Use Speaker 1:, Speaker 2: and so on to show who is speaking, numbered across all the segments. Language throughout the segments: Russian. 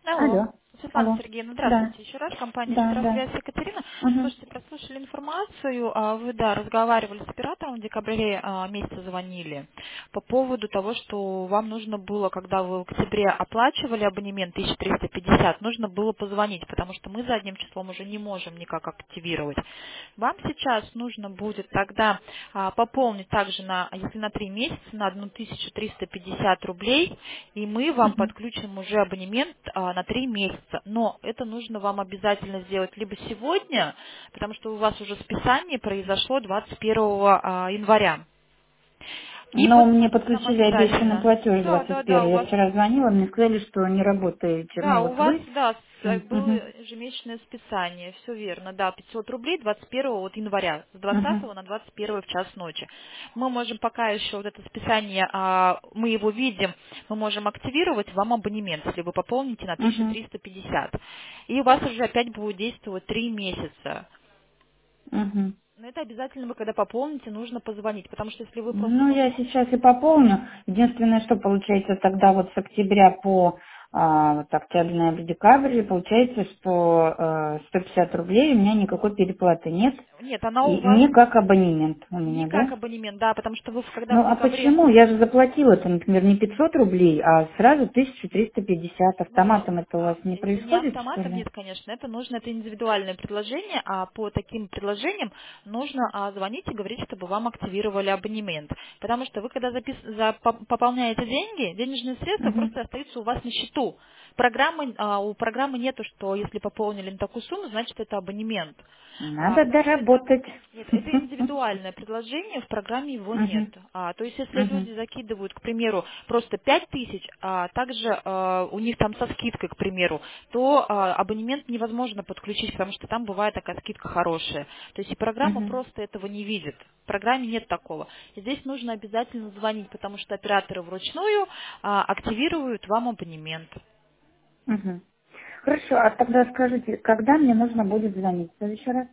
Speaker 1: Алло.
Speaker 2: Алло.
Speaker 1: Светлана
Speaker 2: Алло.
Speaker 1: Сергеевна,
Speaker 2: Да.
Speaker 1: здравствуйте еще раз. Компания
Speaker 2: Да, да.
Speaker 1: «Сетрасвязь» Екатерина.
Speaker 2: Угу.
Speaker 1: Слушайте, прослушали информацию. Вы, да, разговаривали с оператором в декабре месяце, звонили по поводу того, что вам нужно было, когда вы в октябре оплачивали абонемент 1350, нужно было позвонить, потому что мы задним числом уже не можем никак активировать. Вам сейчас нужно будет тогда пополнить также, если на 3 месяца, на 1350 рублей, и мы вам
Speaker 2: Угу.
Speaker 1: подключим уже абонемент на 3 месяца. Но это нужно вам обязательно сделать либо сегодня, потому что у вас уже списание произошло 21 января. И
Speaker 2: Но мне
Speaker 1: нам
Speaker 2: подключили обещанный
Speaker 1: обязательно.
Speaker 2: платеж
Speaker 1: Да, да, да,
Speaker 2: 21.
Speaker 1: у
Speaker 2: Я
Speaker 1: вас
Speaker 2: вчера звонила, мне сказали, что не работаете.
Speaker 1: да,
Speaker 2: Ну
Speaker 1: у
Speaker 2: вот
Speaker 1: вас,
Speaker 2: вы.
Speaker 1: да, было
Speaker 2: Угу.
Speaker 1: ежемесячное списание, все верно, да, 500 рублей 21 вот января, с
Speaker 2: Угу.
Speaker 1: 20 на 21 в час ночи. Мы можем пока еще вот это списание, мы его видим, мы можем активировать вам абонемент, если вы пополните на
Speaker 2: Угу.
Speaker 1: 1350. И у вас уже опять будет действовать 3 месяца.
Speaker 2: Угу.
Speaker 1: Но это обязательно вы, когда пополните, нужно позвонить, потому что если вы просто
Speaker 2: Ну, я
Speaker 1: пополните,
Speaker 2: сейчас и пополню. Единственное, что получается тогда вот с октября по вот октябрь, ноябрь, декабрь, получается, что 150 рублей у меня никакой переплаты нет.
Speaker 1: нет, она у
Speaker 2: И
Speaker 1: вас
Speaker 2: не как абонемент у
Speaker 1: не
Speaker 2: меня,
Speaker 1: как
Speaker 2: да?
Speaker 1: абонемент, да, потому что вы когда
Speaker 2: Ну,
Speaker 1: в
Speaker 2: а
Speaker 1: декабре.
Speaker 2: почему? Я же заплатила это, например, не 500 рублей, а сразу 1350.
Speaker 1: Ну,
Speaker 2: Автоматом это у вас не
Speaker 1: это не
Speaker 2: происходит, что
Speaker 1: автоматом,
Speaker 2: ли?
Speaker 1: нет, конечно, это нужно, это индивидуальное предложение, а по таким предложениям нужно звонить и говорить, чтобы вам активировали абонемент. Потому что вы, когда пополняете деньги, денежные средства
Speaker 2: Мгм.
Speaker 1: просто остаются у вас на счету. У программы нету, что если пополнили на такую сумму, значит это абонемент.
Speaker 2: Надо
Speaker 1: Потому что это
Speaker 2: доработать.
Speaker 1: нет, это индивидуальное предложение, в программе его нет.
Speaker 2: Мгм.
Speaker 1: То есть, если
Speaker 2: Мгм.
Speaker 1: люди закидывают, к примеру, просто 5000, а также у них там со скидкой, к примеру, то абонемент невозможно подключить, потому что там бывает такая скидка хорошая. То есть, и программа
Speaker 2: Мгм.
Speaker 1: просто этого не видит. В программе нет такого. И здесь нужно обязательно звонить, потому что операторы вручную активируют вам абонемент.
Speaker 2: Мгм. Хорошо, а тогда скажите, когда мне нужно будет звонить? В следующий раз?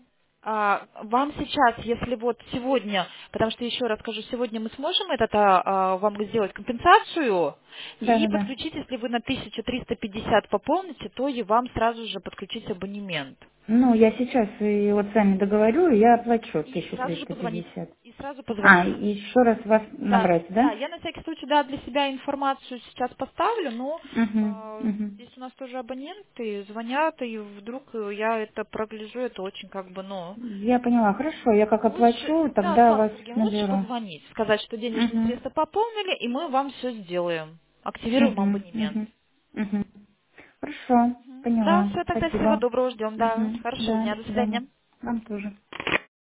Speaker 1: Вам сейчас, если вот сегодня, потому что еще раз скажу, сегодня мы сможем вам сделать компенсацию
Speaker 2: Да,
Speaker 1: и
Speaker 2: да, да.
Speaker 1: подключить, если вы на 1350 пополните, то и вам сразу же подключить абонемент.
Speaker 2: Ну, я сейчас и вот с вами договорю, и я оплачу
Speaker 1: И сразу же позвонить.
Speaker 2: 1350.
Speaker 1: И сразу
Speaker 2: А,
Speaker 1: позвонить.
Speaker 2: и еще раз вас
Speaker 1: Да,
Speaker 2: набрать, да?
Speaker 1: да, я на всякий случай, да, для себя информацию сейчас поставлю, но
Speaker 2: Угу, угу.
Speaker 1: здесь у нас тоже абоненты звонят, и вдруг я это прогляжу, это очень как бы, ну,
Speaker 2: Я поняла, хорошо, я как
Speaker 1: лучше,
Speaker 2: оплачу,
Speaker 1: да,
Speaker 2: тогда
Speaker 1: Светлана
Speaker 2: вас
Speaker 1: Сергеевна, лучше
Speaker 2: наберу.
Speaker 1: позвонить, сказать, что денежные
Speaker 2: Угу,
Speaker 1: средства пополнили, и мы вам все сделаем. Активируем
Speaker 2: угу,
Speaker 1: абонемент.
Speaker 2: угу, угу. Хорошо,
Speaker 1: Да,
Speaker 2: поняла,
Speaker 1: все, тогда всего
Speaker 2: спасибо.
Speaker 1: доброго, ждем, да.
Speaker 2: Угу,
Speaker 1: Хорошего
Speaker 2: да,
Speaker 1: дня,
Speaker 2: до
Speaker 1: до
Speaker 2: свидания.
Speaker 1: свидания.
Speaker 2: Вам тоже.